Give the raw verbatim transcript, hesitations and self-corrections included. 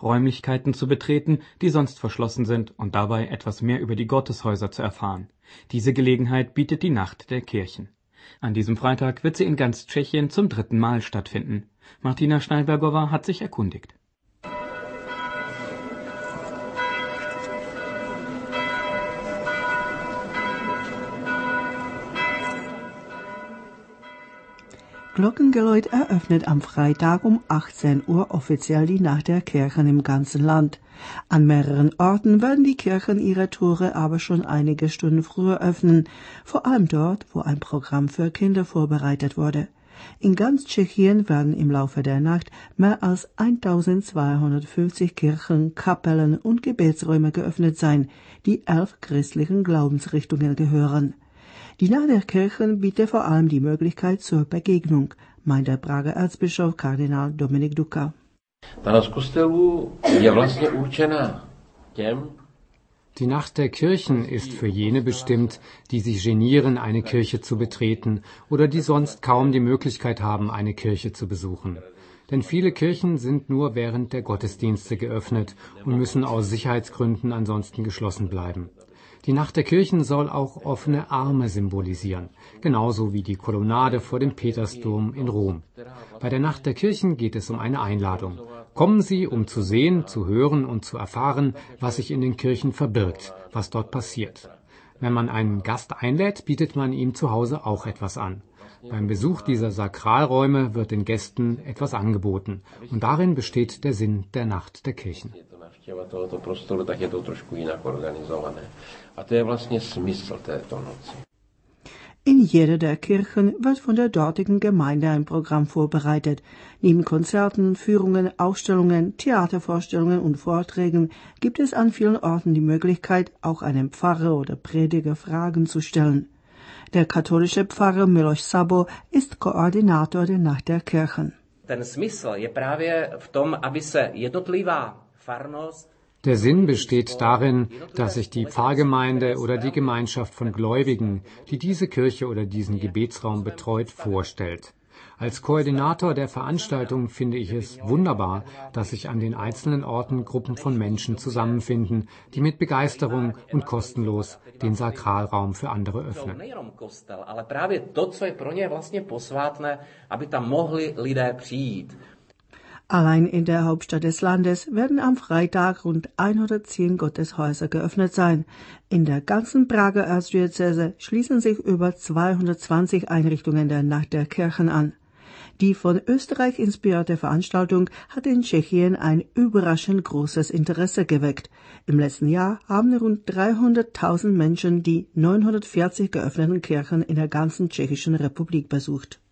Räumlichkeiten zu betreten, die sonst verschlossen sind, und dabei etwas mehr über die Gotteshäuser zu erfahren. Diese Gelegenheit bietet die Nacht der Kirchen. An diesem Freitag wird sie in ganz Tschechien zum dritten Mal stattfinden. Martina Schneibergowa hat sich erkundigt. Glockengeläut eröffnet am Freitag um achtzehn Uhr offiziell die Nacht der Kirchen im ganzen Land. An mehreren Orten werden die Kirchen ihre Tore aber schon einige Stunden früher öffnen, vor allem dort, wo ein Programm für Kinder vorbereitet wurde. In ganz Tschechien werden im Laufe der Nacht mehr als eintausendzweihundertfünfzig Kirchen, Kapellen und Gebetsräume geöffnet sein, die elf christlichen Glaubensrichtungen gehören. Die Nacht der Kirchen bietet vor allem die Möglichkeit zur Begegnung, meint der Prager Erzbischof Kardinál Dominik Duka. Die Nacht der Kirchen ist für jene bestimmt, die sich genieren, eine Kirche zu betreten oder die sonst kaum die Möglichkeit haben, eine Kirche zu besuchen. Denn viele Kirchen sind nur während der Gottesdienste geöffnet und müssen aus Sicherheitsgründen ansonsten geschlossen bleiben. Die Nacht der Kirchen soll auch offene Arme symbolisieren, genauso wie die Kolonnade vor dem Petersdom in Rom. Bei der Nacht der Kirchen geht es um eine Einladung. Kommen Sie, um zu sehen, zu hören und zu erfahren, was sich in den Kirchen verbirgt, was dort passiert. Wenn man einen Gast einlädt, bietet man ihm zu Hause auch etwas an. Beim Besuch dieser Sakralräume wird den Gästen etwas angeboten, und darin besteht der Sinn der Nacht der Kirchen. tohoto prostoru, tak je to trošku jinak organizované. A to je vlastně smysl této noci. In jeder der Kirchen wird von der dortigen Gemeinde ein Programm vorbereitet. Neben Konzerten, Führungen, Ausstellungen, Theatervorstellungen und Vorträgen gibt es an vielen Orten die Möglichkeit, auch einem Pfarrer oder Prediger Fragen zu stellen. Der katholische Pfarrer Miloš Sabo ist Koordinator der Nacht der Kirchen. Ten smysl je právě v tom, aby se jednotlivá farnost. Der Sinn besteht darin, dass sich die Pfarrgemeinde oder die Gemeinschaft von Gläubigen, die diese Kirche oder diesen Gebetsraum betreut, vorstellt. Als Koordinator der Veranstaltung finde ich es wunderbar, dass sich an den einzelnen Orten Gruppen von Menschen zusammenfinden, die mit Begeisterung und kostenlos den Sakralraum für andere öffnen. Ale právě to, co je pro ně vlastně posvátné, aby tam mohli lidé přijít. Allein in der Hauptstadt des Landes werden am Freitag rund hundertzehn Gotteshäuser geöffnet sein. In der ganzen Prager Erzdiözese schließen sich über zweihundertzwanzig Einrichtungen der Nacht der Kirchen an. Die von Österreich inspirierte Veranstaltung hat in Tschechien ein überraschend großes Interesse geweckt. Im letzten Jahr haben rund dreihunderttausend Menschen die neunhundertvierzig geöffneten Kirchen in der ganzen Tschechischen Republik besucht.